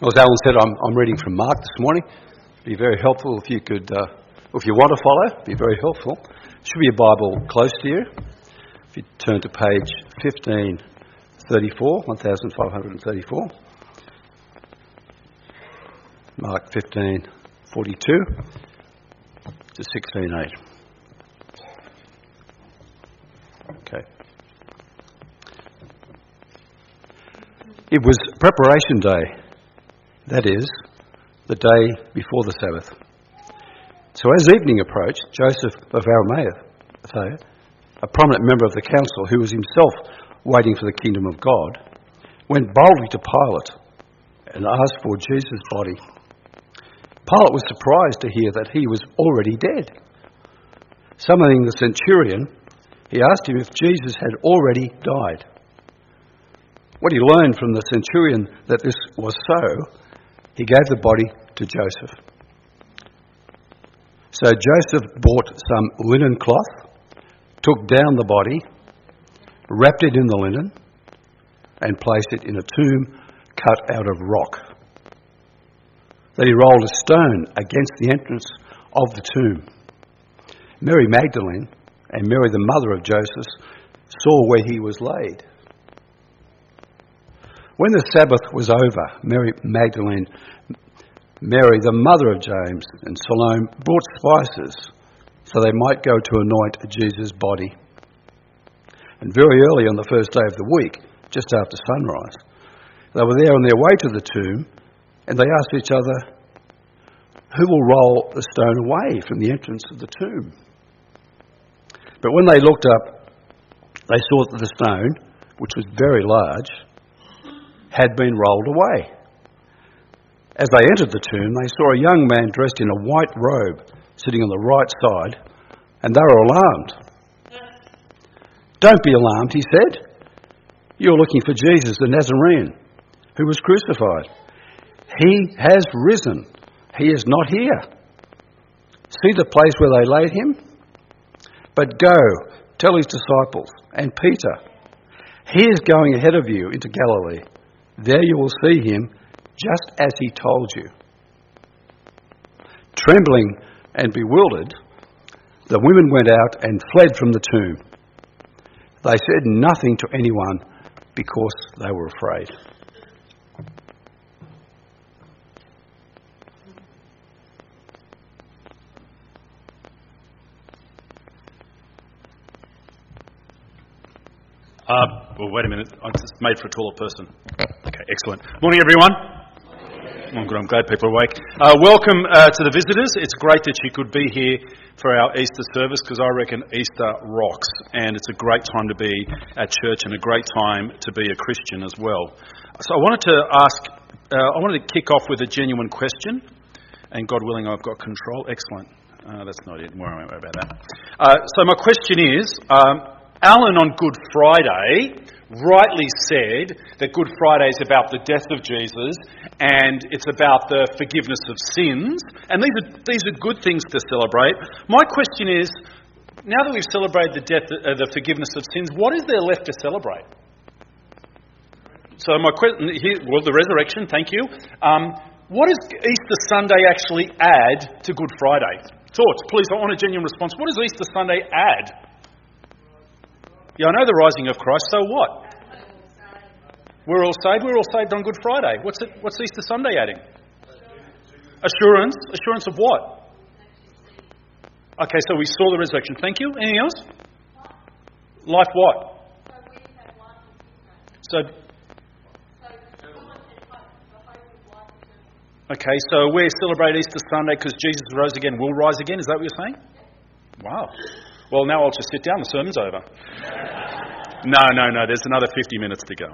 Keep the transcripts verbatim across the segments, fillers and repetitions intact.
As Alan said, I'm, I'm reading from Mark this morning. It'd be very helpful if you could, uh, if you want to follow, it'd be very helpful. Should be a Bible close to you. If you turn to page fifteen thirty-four, fifteen thirty-four. Mark fifteen forty-two to sixteen eight. Okay. It was preparation day. That is, the day before the Sabbath. So as evening approached, Joseph of Arimathea, a prominent member of the council who was himself waiting for the kingdom of God, went boldly to Pilate and asked for Jesus' body. Pilate was surprised to hear that he was already dead. Summoning the centurion, he asked him if Jesus had already died. When he learned from the centurion that this was so, he gave the body to Joseph. So Joseph bought some linen cloth, took down the body, wrapped it in the linen, and placed it in a tomb cut out of rock. Then he rolled a stone against the entrance of the tomb. Mary Magdalene and Mary the mother of Joseph saw where he was laid. When the Sabbath was over, Mary Magdalene, Mary the mother of James, and Salome brought spices so they might go to anoint Jesus' body. And very early on the first day of the week, just after sunrise, they were there on their way to the tomb, and they asked each other, "Who will roll the stone away from the entrance of the tomb?" But when they looked up, they saw that the stone, which was very large, had been rolled away. As they entered the tomb, they saw a young man dressed in a white robe sitting on the right side, and they were alarmed. "Don't be alarmed," he said. "You're looking for Jesus the Nazarene, who was crucified. He has risen. He is not here. See the place where they laid him? But go, tell his disciples and Peter, he is going ahead of you into Galilee. There you will see him, just as he told you." Trembling and bewildered, the women went out and fled from the tomb. They said nothing to anyone because they were afraid. Uh, well, wait a minute. I'm just made for a taller person. Okay, excellent. Morning, everyone. Oh, good. I'm glad people are awake. Uh, welcome uh, to the visitors. It's great that you could be here for our Easter service, because I reckon Easter rocks, and it's a great time to be at church and a great time to be a Christian as well. So I wanted to ask, uh, I wanted to kick off with a genuine question, and God willing, I've got control. Excellent. Uh, that's not it. Don't worry about that. Uh, so my question is, um, Alan on Good Friday rightly said that Good Friday is about the death of Jesus and it's about the forgiveness of sins. And these are these are good things to celebrate. My question is, now that we've celebrated the death, uh, the forgiveness of sins, what is there left to celebrate? So my question here, well, the resurrection. Thank you. Um, what does Easter Sunday actually add to Good Friday? Thoughts, please. I want a genuine response. What does Easter Sunday add? Yeah, I know the rising of Christ, so what? We're all saved. We're all saved on Good Friday. What's it? What's Easter Sunday adding? Assurance. Assurance of what? Okay, so we saw the resurrection. Thank you. Anything else? Life what? So, okay, so we celebrate Easter Sunday because Jesus rose again. Will rise again. Is that what you're saying? Wow. Well, now I'll just sit down. The sermon's over. No, no, no. There's another fifty minutes to go.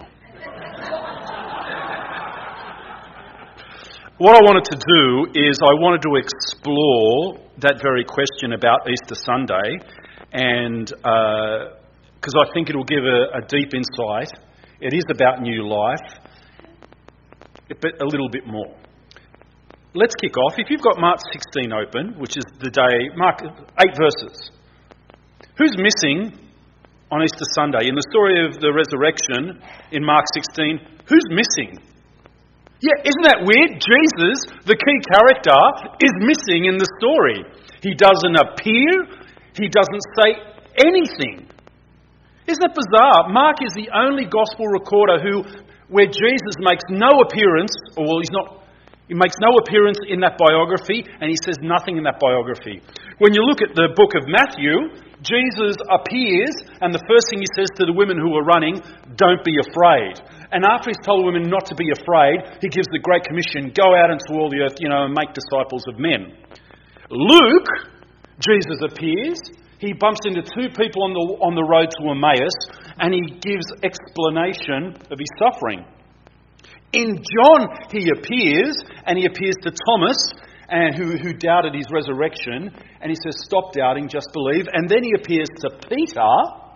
What I wanted to do is I wanted to explore that very question about Easter Sunday, and because uh, I think it will give a, a deep insight. It is about new life, but a little bit more. Let's kick off. If you've got Mark sixteen open, which is the day, Mark, eight verses. Who's missing on Easter Sunday? In the story of the resurrection in Mark sixteen, who's missing? Yeah, isn't that weird? Jesus, the key character, is missing in the story. He doesn't appear. He doesn't say anything. Isn't that bizarre? Mark is the only gospel recorder who, where Jesus makes no appearance, or well, he's not, he makes no appearance in that biography, and he says nothing in that biography. When you look at the book of Matthew, Jesus appears, and the first thing he says to the women who are running, don't be afraid. And after he's told women not to be afraid, he gives the Great Commission, go out into all the earth, you know, and make disciples of men. Luke, Jesus appears, he bumps into two people on the on the road to Emmaus, and he gives explanation of his suffering. In John, he appears, and he appears to Thomas, and who, who doubted his resurrection, and he says, stop doubting, just believe. And then he appears to Peter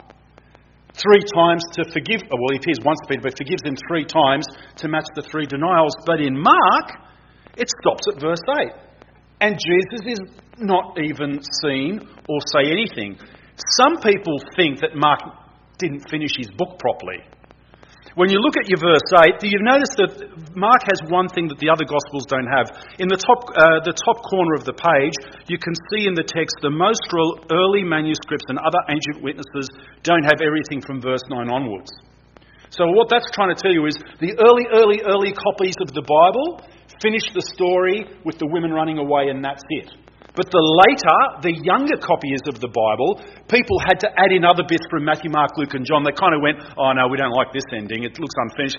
three times to forgive, well, he appears once to Peter, but forgives him three times to match the three denials. But in Mark, it stops at verse eight. And Jesus is not even seen or say anything. Some people think that Mark didn't finish his book properly. When you look at your verse eight, do you notice that Mark has one thing that the other Gospels don't have? In the top uh, the top corner of the page, you can see in the text the most early manuscripts and other ancient witnesses don't have everything from verse nine onwards. So what that's trying to tell you is the early, early, early copies of the Bible finish the story with the women running away and that's it. But the later, the younger copies of the Bible, people had to add in other bits from Matthew, Mark, Luke and John. They kind of went, oh no, we don't like this ending, it looks unfinished.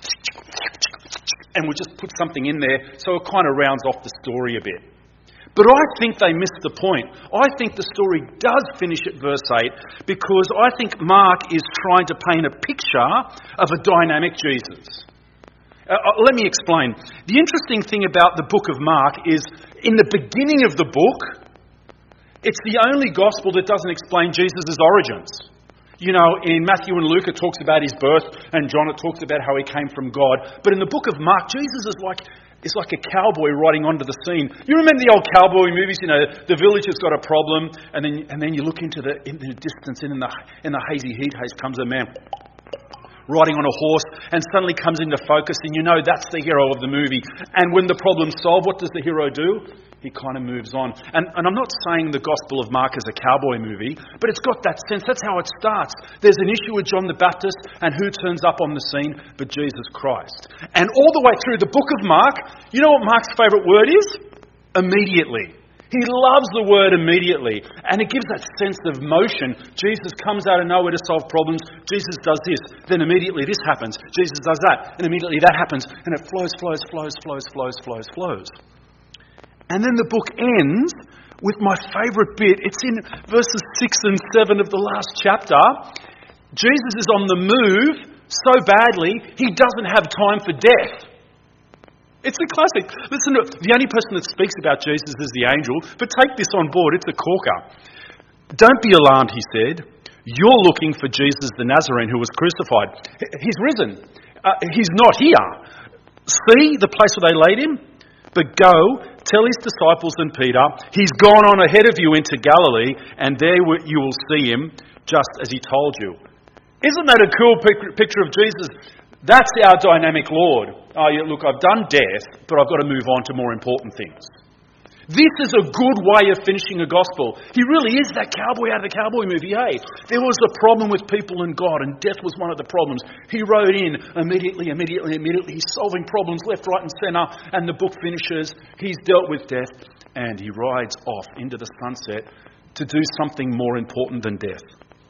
And we'll just put something in there so it kind of rounds off the story a bit. But I think they missed the point. I think the story does finish at verse eight because I think Mark is trying to paint a picture of a dynamic Jesus. Uh, let me explain. The interesting thing about the book of Mark is in the beginning of the book, it's the only gospel that doesn't explain Jesus' origins. You know, in Matthew and Luke it talks about his birth, and John it talks about how he came from God. But in the book of Mark, Jesus is like is like a cowboy riding onto the scene. You remember the old cowboy movies? You know, the village has got a problem, and then and then you look into the in the distance, and in the in the hazy heat haze comes a man riding on a horse, and suddenly comes into focus, and you know that's the hero of the movie. And when the problem's solved, what does the hero do? He kind of moves on. And, and I'm not saying the Gospel of Mark is a cowboy movie, but it's got that sense. That's how it starts. There's an issue with John the Baptist, and who turns up on the scene but Jesus Christ. And all the way through the book of Mark, you know what Mark's favourite word is? Immediately. He loves the word immediately, and it gives that sense of motion. Jesus comes out of nowhere to solve problems. Jesus does this, then immediately this happens. Jesus does that, and immediately that happens. And it flows, flows, flows, flows, flows, flows, flows. And then the book ends with my favourite bit. It's in verses six and seven of the last chapter. Jesus is on the move so badly, he doesn't have time for death. It's a classic. Listen, the only person that speaks about Jesus is the angel, but take this on board, it's a corker. Don't be alarmed, he said. You're looking for Jesus the Nazarene who was crucified. He's risen. Uh, he's not here. See the place where they laid him? But go, tell his disciples and Peter, he's gone on ahead of you into Galilee, and there you will see him, just as he told you. Isn't that a cool picture of Jesus? That's our dynamic Lord. Oh, yeah, look, I've done death, but I've got to move on to more important things. This is a good way of finishing a gospel. He really is that cowboy out of the cowboy movie, hey? There was a problem with people and God, and death was one of the problems. He rode in immediately, immediately, immediately. He's solving problems left, right and centre, and the book finishes. He's dealt with death, and he rides off into the sunset to do something more important than death.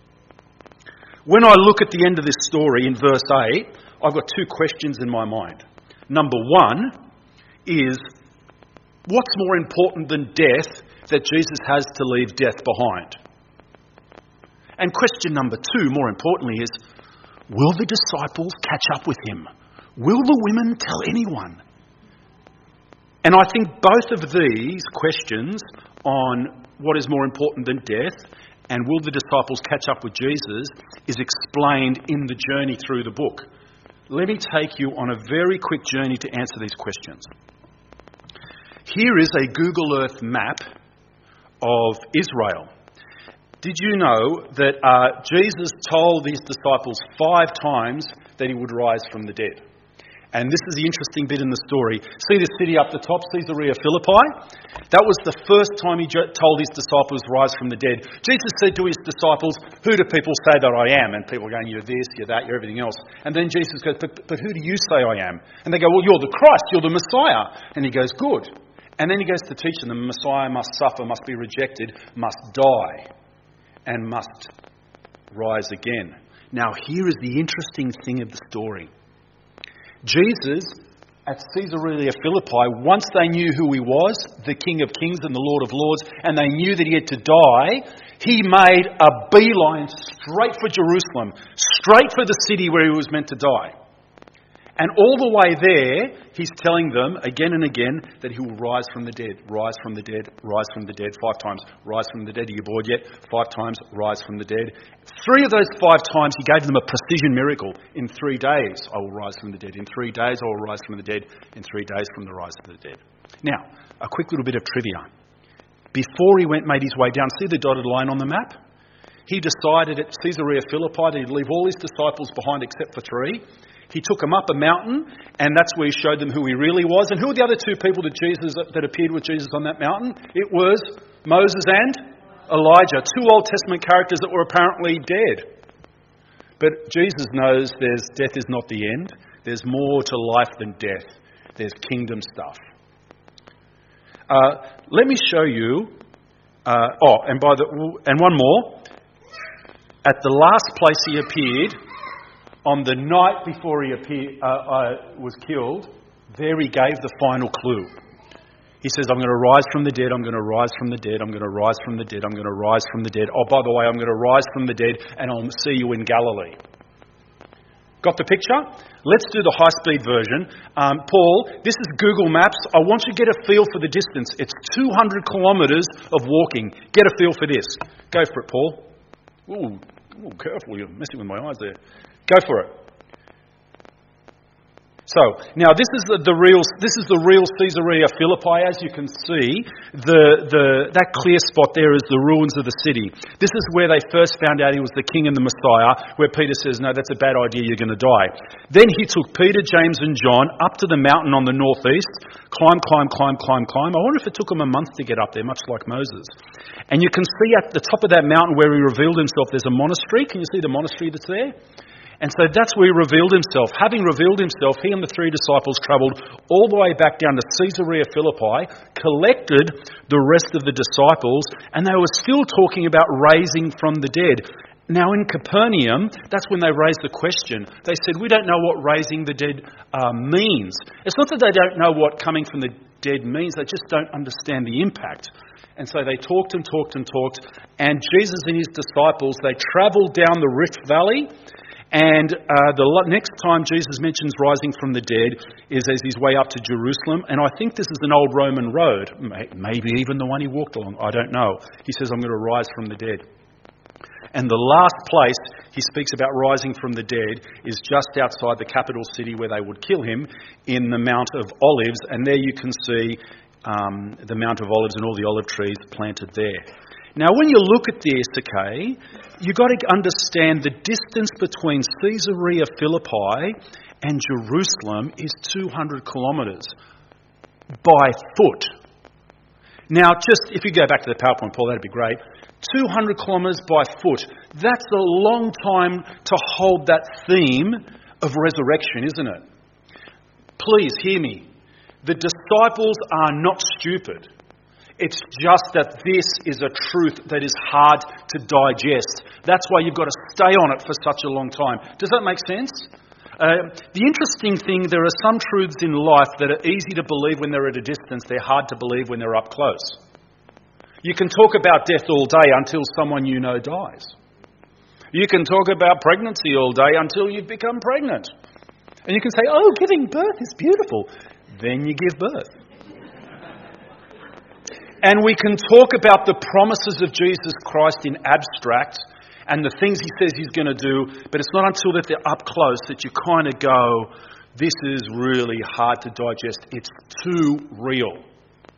When I look at the end of this story in verse eight, I've got two questions in my mind. Number one is, what's more important than death that Jesus has to leave death behind? And question number two, more importantly, is, will the disciples catch up with him? Will the women tell anyone? And I think both of these questions on what is more important than death and will the disciples catch up with Jesus is explained in the journey through the book. Let me take you on a very quick journey to answer these questions. Here is a Google Earth map of Israel. Did you know that uh, Jesus told his disciples five times that he would rise from the dead? And this is the interesting bit in the story. See the city up the top, Caesarea Philippi? That was the first time he told his disciples, rise from the dead. Jesus said to his disciples, who do people say that I am? And people are going, you're this, you're that, you're everything else. And then Jesus goes, but, but who do you say I am? And they go, well, you're the Christ, you're the Messiah. And he goes, good. And then he goes to teach them, the Messiah must suffer, must be rejected, must die, and must rise again. Now here is the interesting thing of the story. Jesus, at Caesarea Philippi, once they knew who he was, the King of Kings and the Lord of Lords, and they knew that he had to die, he made a beeline straight for Jerusalem, straight for the city where he was meant to die. And all the way there, he's telling them again and again that he will rise from the dead, rise from the dead, rise from the dead, five times, rise from the dead. Are you bored yet? Five times, rise from the dead. Three of those five times, he gave them a precision miracle. In three days, I will rise from the dead. In three days, I will rise from the dead. In three days, from the rise of the dead. Now, a quick little bit of trivia. Before he went, made his way down, see the dotted line on the map? He decided at Caesarea Philippi that he'd leave all his disciples behind except for three. He took them up a mountain, and that's where he showed them who he really was. And who were the other two people that Jesus that appeared with Jesus on that mountain? It was Moses and Elijah, two Old Testament characters that were apparently dead. But Jesus knows there's death is not the end. There's more to life than death. There's kingdom stuff. Uh, let me show you. Uh, oh, and by the and one more. At the last place he appeared, on the night before he appeared, uh, uh, was killed, there he gave the final clue. He says, I'm going to rise from the dead, I'm going to rise from the dead, I'm going to rise from the dead, I'm going to rise from the dead. Oh, by the way, I'm going to rise from the dead and I'll see you in Galilee. Got the picture? Let's do the high-speed version. Um, Paul, this is Google Maps. I want you to get a feel for the distance. It's two hundred kilometres of walking. Get a feel for this. Go for it, Paul. Ooh, ooh, careful, you're messing with my eyes there. Go for it. So, now this is the, the real this is the real Caesarea Philippi. As you can see, the, the that clear spot there is the ruins of the city. This is where they first found out he was the king and the Messiah, where Peter says, no, that's a bad idea, you're going to die. Then he took Peter, James and John up to the mountain on the northeast, climb, climb, climb, climb, climb. I wonder if it took him a month to get up there, much like Moses. And you can see at the top of that mountain where he revealed himself, there's a monastery. Can you see the monastery that's there? And so that's where he revealed himself. Having revealed himself, he and the three disciples travelled all the way back down to Caesarea Philippi, collected the rest of the disciples, and they were still talking about raising from the dead. Now in Capernaum, that's when they raised the question. They said, we don't know what raising the dead uh, means. It's not that they don't know what coming from the dead means, they just don't understand the impact. And so they talked and talked and talked, and Jesus and his disciples, they travelled down the Rift Valley. And uh, the next time Jesus mentions rising from the dead is as his way up to Jerusalem. And I think this is an old Roman road, maybe even the one he walked along. I don't know. He says, I'm going to rise from the dead. And the last place he speaks about rising from the dead is just outside the capital city where they would kill him, in the Mount of Olives. And there you can see um, the Mount of Olives and all the olive trees planted there. Now, when you look at this, okay, you've got to understand the distance between Caesarea Philippi and Jerusalem is two hundred kilometres by foot. Now, just if you go back to the PowerPoint, Paul, that'd be great. two hundred kilometres by foot. That's a long time to hold that theme of resurrection, isn't it? Please hear me. The disciples are not stupid. It's just that this is a truth that is hard to digest. That's why you've got to stay on it for such a long time. Does that make sense? Uh, the interesting thing, there are some truths in life that are easy to believe when they're at a distance. They're hard to believe when they're up close. You can talk about death all day until someone you know dies. You can talk about pregnancy all day until you've become pregnant. And you can say, oh, giving birth is beautiful. Then you give birth. And we can talk about the promises of Jesus Christ in abstract and the things he says he's going to do, but it's not until that they're up close that you kind of go, this is really hard to digest. It's too real.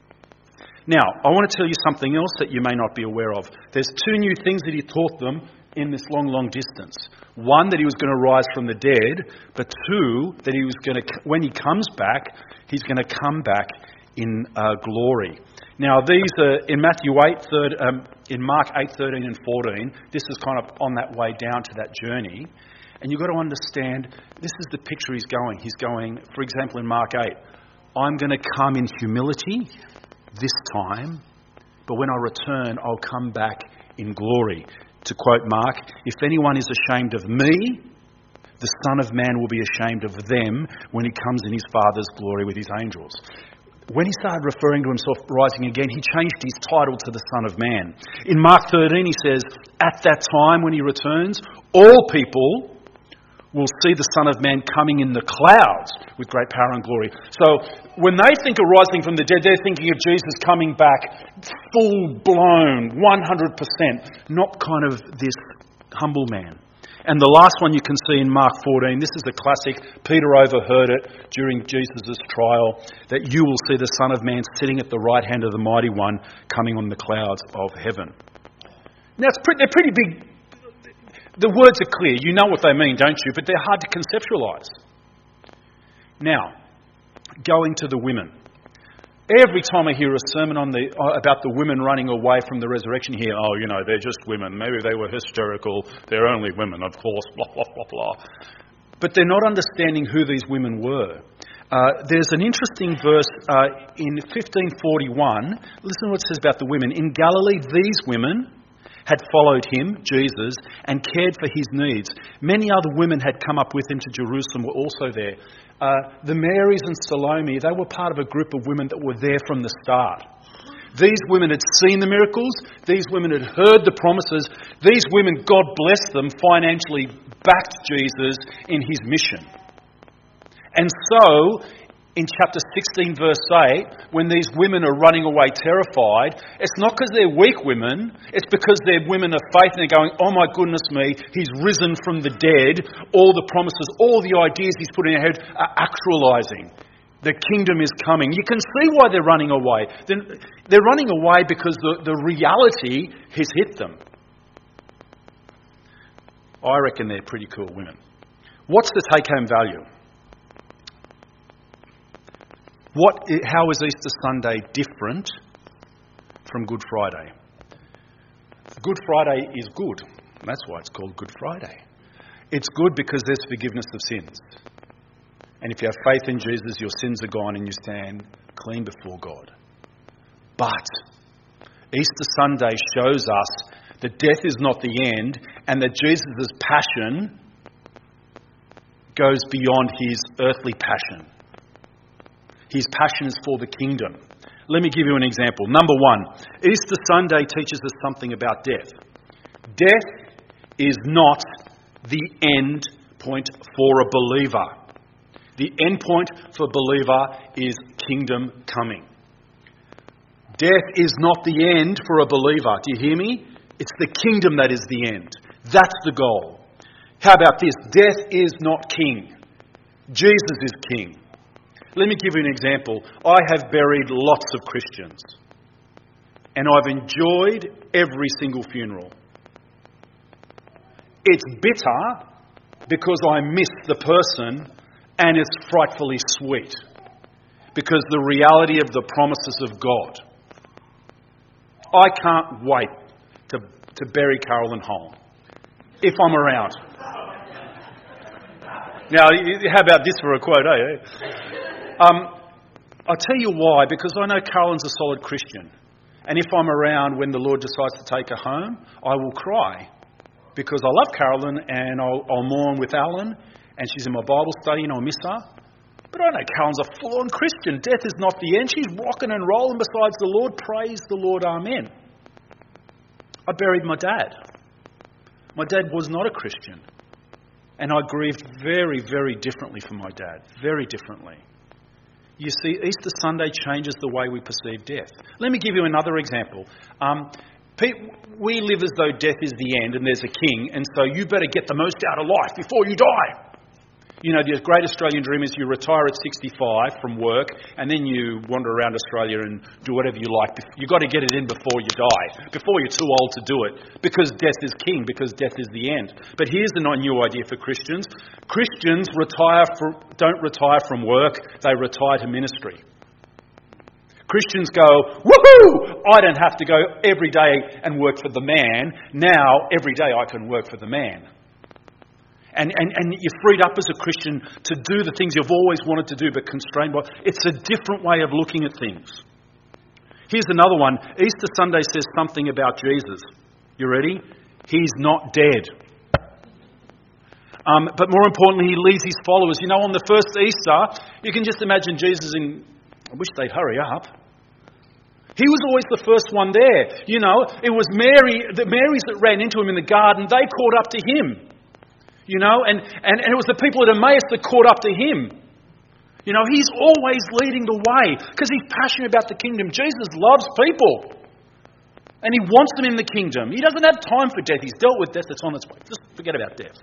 Now, I want to tell you something else that you may not be aware of. There's two new things that he taught them in this long, long distance. One, that he was going to rise from the dead, but two, that he was going to, when he comes back, he's going to come back in uh, glory. Now, these are in Matthew eight, third, um, in Mark eight, thirteen and fourteen. This is kind of on that way down to that journey. And you've got to understand, this is the picture he's going. He's going, for example, in Mark eight, I'm going to come in humility this time, but when I return, I'll come back in glory. To quote Mark, if anyone is ashamed of me, the Son of Man will be ashamed of them when he comes in his Father's glory with his angels. When he started referring to himself rising again, he changed his title to the Son of Man. In Mark thirteen, he says, at that time when he returns, all people will see the Son of Man coming in the clouds with great power and glory. So when they think of rising from the dead, they're thinking of Jesus coming back full-blown, one hundred percent, not kind of this humble man. And the last one you can see in Mark fourteen, this is a classic. Peter overheard it during Jesus' trial, that you will see the Son of Man sitting at the right hand of the Mighty One coming on the clouds of heaven. Now, it's pretty, they're pretty big. The words are clear. You know what they mean, don't you? But they're hard to conceptualise. Now, going to the women. Every time I hear a sermon on the about the women running away from the resurrection here, oh, you know, they're just women. Maybe they were hysterical. They're only women, of course, blah, blah, blah, blah. But they're not understanding who these women were. Uh, there's an interesting verse uh, in fifteen forty-one. Listen to what it says about the women. In Galilee, these women had followed him, Jesus, and cared for his needs. Many other women had come up with him to Jerusalem, were also there. Uh, the Marys and Salome, they were part of a group of women that were there from the start. These women had seen the miracles. These women had heard the promises. These women, God bless them, financially backed Jesus in his mission. And so, in chapter sixteen, verse eight, when these women are running away terrified, it's not because they're weak women, it's because they're women of faith and they're going, oh my goodness me, he's risen from the dead, all the promises, all the ideas he's put in their head are actualising. The kingdom is coming. You can see why they're running away. They're running away because the, the reality has hit them. I reckon they're pretty cool women. What's the take-home value? What, how is Easter Sunday different from Good Friday? Good Friday is good. That's why it's called Good Friday. It's good because there's forgiveness of sins. And if you have faith in Jesus, your sins are gone and you stand clean before God. But Easter Sunday shows us that death is not the end and that Jesus' passion goes beyond his earthly passion. His passion is for the kingdom. Let me give you an example. Number one, Easter Sunday teaches us something about death. Death is not the end point for a believer. The end point for a believer is kingdom coming. Death is not the end for a believer. Do you hear me? It's the kingdom that is the end. That's the goal. How about this? Death is not king. Jesus is king. Let me give you an example. I have buried lots of Christians, and I've enjoyed every single funeral. It's bitter because I miss the person, and it's frightfully sweet because the reality of the promises of God. I can't wait to, to bury Carolyn Holm, if I'm around. Now, how about this for a quote, eh? Um, I'll tell you why, because I know Carolyn's a solid Christian. And if I'm around when the Lord decides to take her home, I will cry. Because I love Carolyn and I'll, I'll mourn with Alan, and she's in my Bible study and I'll miss her. But I know Carolyn's a full-on Christian. Death is not the end. She's rocking and rolling besides the Lord. Praise the Lord. Amen. I buried my dad. My dad was not a Christian. And I grieved very, very differently for my dad. Very differently. You see, Easter Sunday changes the way we perceive death. Let me give you another example. Um, we live as though death is the end and there's a king, and so you better get the most out of life before you die. You know, the great Australian dream is you retire at sixty-five from work and then you wander around Australia and do whatever you like. You've got to get it in before you die, before you're too old to do it, because death is king, because death is the end. But here's the new idea for Christians. Christians retire for, don't retire from work, they retire to ministry. Christians go, woohoo! I don't have to go every day and work for the man. Now, every day I can work for the man. And, and, and you're freed up as a Christian to do the things you've always wanted to do but constrained by. It's a different way of looking at things. Here's another one. Easter Sunday says something about Jesus. You ready? He's not dead. Um, but more importantly, he leads his followers. You know, on the first Easter, you can just imagine Jesus in... I wish they'd hurry up. He was always the first one there. You know, it was Mary, the Marys that ran into him in the garden. They caught up to him. You know, and, and, and it was the people at Emmaus that caught up to him. You know, he's always leading the way because he's passionate about the kingdom. Jesus loves people. And he wants them in the kingdom. He doesn't have time for death. He's dealt with death. It's on its way. Just forget about death.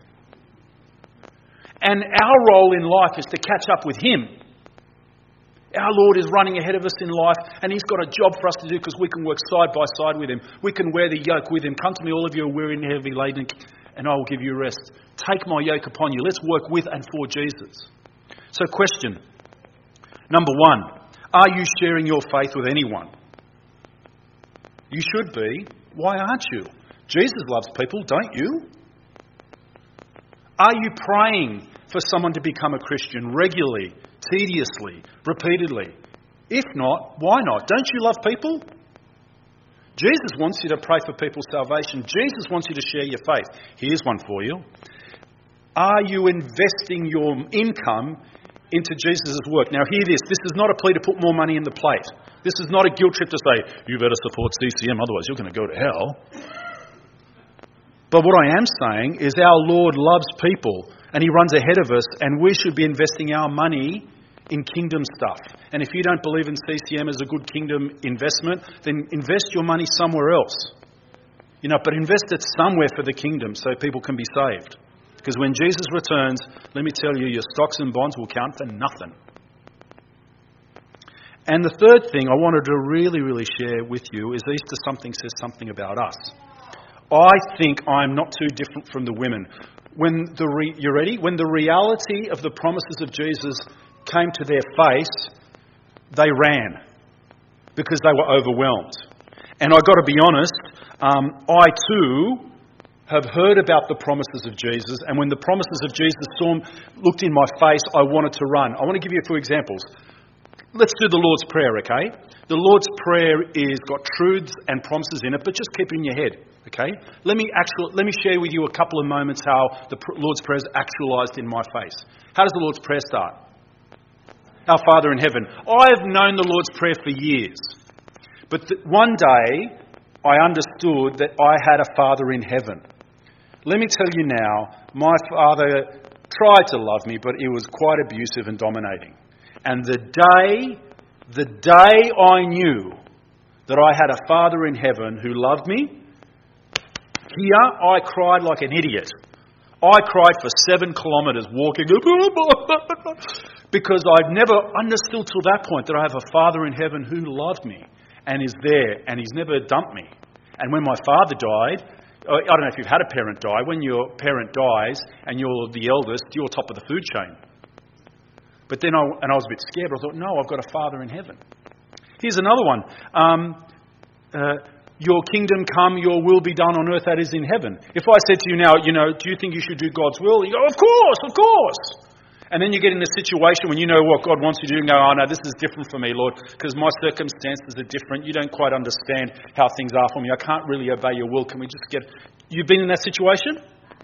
And our role in life is to catch up with him. Our Lord is running ahead of us in life, and he's got a job for us to do because we can work side by side with him. We can wear the yoke with him. Come to me, all of you who are weary and heavy laden, and I will give you rest. Take my yoke upon you. Let's work with and for Jesus. So question. Number one, are you sharing your faith with anyone? You should be. Why aren't you? Jesus loves people, don't you? Are you praying for someone to become a Christian regularly, tediously, repeatedly? If not, why not? Don't you love people? Jesus wants you to pray for people's salvation. Jesus wants you to share your faith. Here's one for you. Are you investing your income into Jesus' work? Now hear this. This is not a plea to put more money in the plate. This is not a guilt trip to say, you better support C C M, otherwise you're going to go to hell. But what I am saying is our Lord loves people and he runs ahead of us, and we should be investing our money in kingdom stuff. And if you don't believe in C C M as a good kingdom investment, then invest your money somewhere else. You know, but invest it somewhere for the kingdom so people can be saved. Because when Jesus returns, let me tell you, your stocks and bonds will count for nothing. And the third thing I wanted to really, really share with you is Easter something says something about us. I think I'm not too different from the women. When the re- you ready? When the reality of the promises of Jesus came to their face, they ran because they were overwhelmed. And I've got to be honest, um, I too have heard about the promises of Jesus, and when the promises of Jesus saw, looked in my face, I wanted to run. I want to give you a few examples. Let's do the Lord's Prayer, okay? The Lord's Prayer is got truths and promises in it, but just keep it in your head, okay? Let me actual, let me share with you a couple of moments how the Lord's Prayer is actualised in my face. How does the Lord's Prayer start? Our Father in heaven. I have known the Lord's Prayer for years, but th- one day I understood that I had a Father in heaven. Let me tell you now, my Father tried to love me, but he was quite abusive and dominating. And the day, the day I knew that I had a Father in heaven who loved me, here I cried like an idiot. I cried for seven kilometres walking because I'd never understood till that point that I have a Father in heaven who loved me and is there and he's never dumped me. And when my father died, I don't know if you've had a parent die, when your parent dies and you're the eldest, you're top of the food chain. But then I, and I was a bit scared, but I thought, no, I've got a Father in heaven. Here's another one. Um, uh, your kingdom come, your will be done on earth that is in heaven. If I said to you now, you know, do you think you should do God's will? You go, of course, of course. And then you get in a situation when you know what God wants you to do and go, oh no, this is different for me, Lord, because my circumstances are different. You don't quite understand how things are for me. I can't really obey your will. Can we just get... You've been in that situation?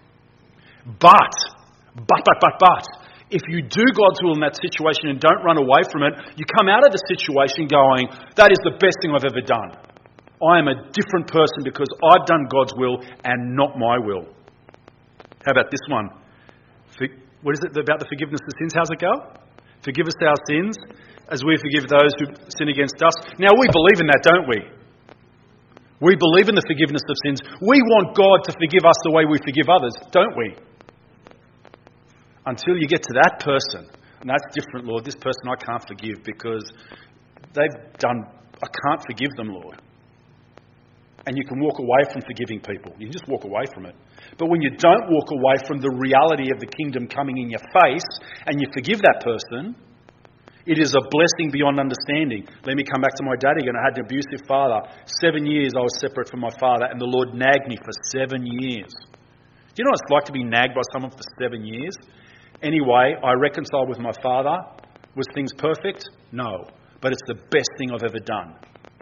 But, but, but, but, but, if you do God's will in that situation and don't run away from it, you come out of the situation going, that is the best thing I've ever done. I am a different person because I've done God's will and not my will. How about this one? What is it about the forgiveness of sins? How's it go? Forgive us our sins as we forgive those who sin against us. Now we believe in that, don't we? We believe in the forgiveness of sins. We want God to forgive us the way we forgive others, don't we? until you get to that person. And that's different, Lord. This person I can't forgive because they've done, I can't forgive them, Lord. And you can walk away from forgiving people. You can just walk away from it. But when you don't walk away from the reality of the kingdom coming in your face and you forgive that person, it is a blessing beyond understanding. Let me come back to my dad again. I had an abusive father. Seven years I was separate from my father, and the Lord nagged me for seven years. Do you know what it's like to be nagged by someone for seven years? Anyway, I reconciled with my father. Was things perfect? No. But it's the best thing I've ever done.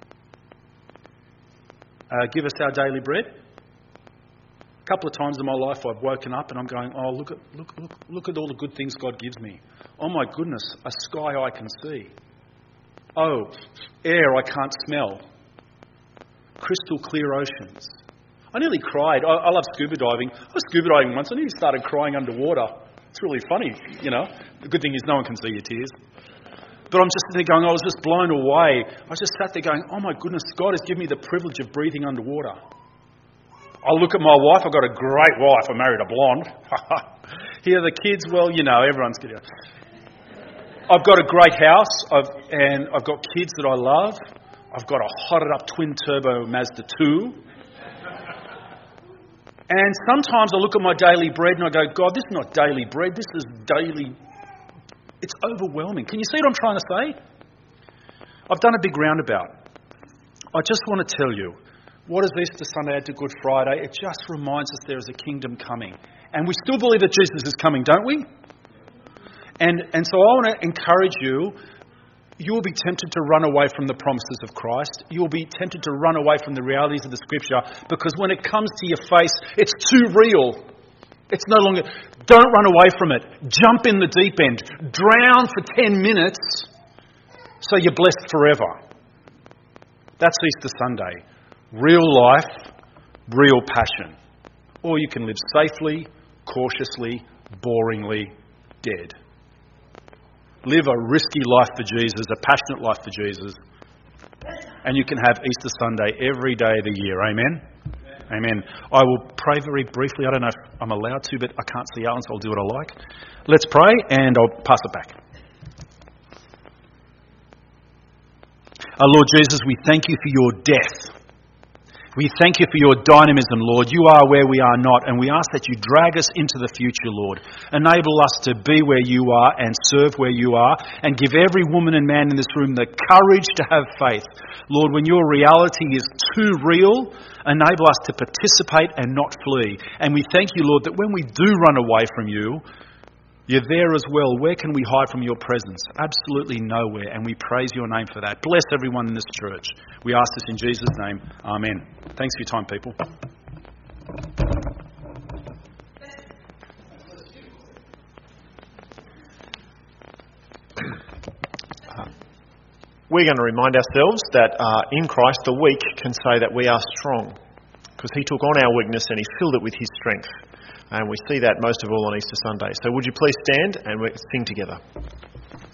Uh, give us our daily bread. A couple of times in my life I've woken up and I'm going, oh, look at look look look at all the good things God gives me. Oh my goodness, a sky I can see. Oh, air I can't smell. Crystal clear oceans. I nearly cried. I, I love scuba diving. I was scuba diving once. I nearly started crying underwater. It's really funny, you know. The good thing is no one can see your tears. But I'm just there going, I was just blown away. I just sat there going, oh my goodness, God has given me the privilege of breathing underwater. I look at my wife. I've got a great wife. I married a blonde. Here are the kids. Well, you know, everyone's good. I've got a great house, I've, and I've got kids that I love. I've got a hotted up twin turbo Mazda two. And sometimes I look at my daily bread and I go, God, this is not daily bread. This is daily. It's overwhelming. Can you see what I'm trying to say? I've done a big roundabout. I just want to tell you, what does Easter Sunday add to Good Friday? It just reminds us there is a kingdom coming. And we still believe that Jesus is coming, don't we? And and so I want to encourage you, you will be tempted to run away from the promises of Christ. You will be tempted to run away from the realities of the Scripture, because when it comes to your face, it's too real. It's no longer, don't run away from it. Jump in the deep end. Drown for ten minutes so you're blessed forever. That's Easter Sunday. Real life, real passion. Or you can live safely, cautiously, boringly, dead. Live a risky life for Jesus, a passionate life for Jesus. And you can have Easter Sunday every day of the year. Amen? Amen. I will pray very briefly. I don't know if I'm allowed to, but I can't see Alan, so I'll do what I like. Let's pray, and I'll pass it back. Our Lord Jesus, we thank you for your death. We thank you for your dynamism, Lord. You are where we are not, and we ask that you drag us into the future, Lord. Enable us to be where you are and serve where you are, and give every woman and man in this room the courage to have faith. Lord, when your reality is too real, enable us to participate and not flee. And we thank you, Lord, that when we do run away from you, you're there as well. Where can we hide from your presence? Absolutely nowhere. And we praise your name for that. Bless everyone in this church. We ask this in Jesus' name. Amen. Thanks for your time, people. We're going to remind ourselves that uh, in Christ the weak can say that we are strong, because he took on our weakness and he filled it with his strength. And we see that most of all on Easter Sunday. So would you please stand and we'll sing together.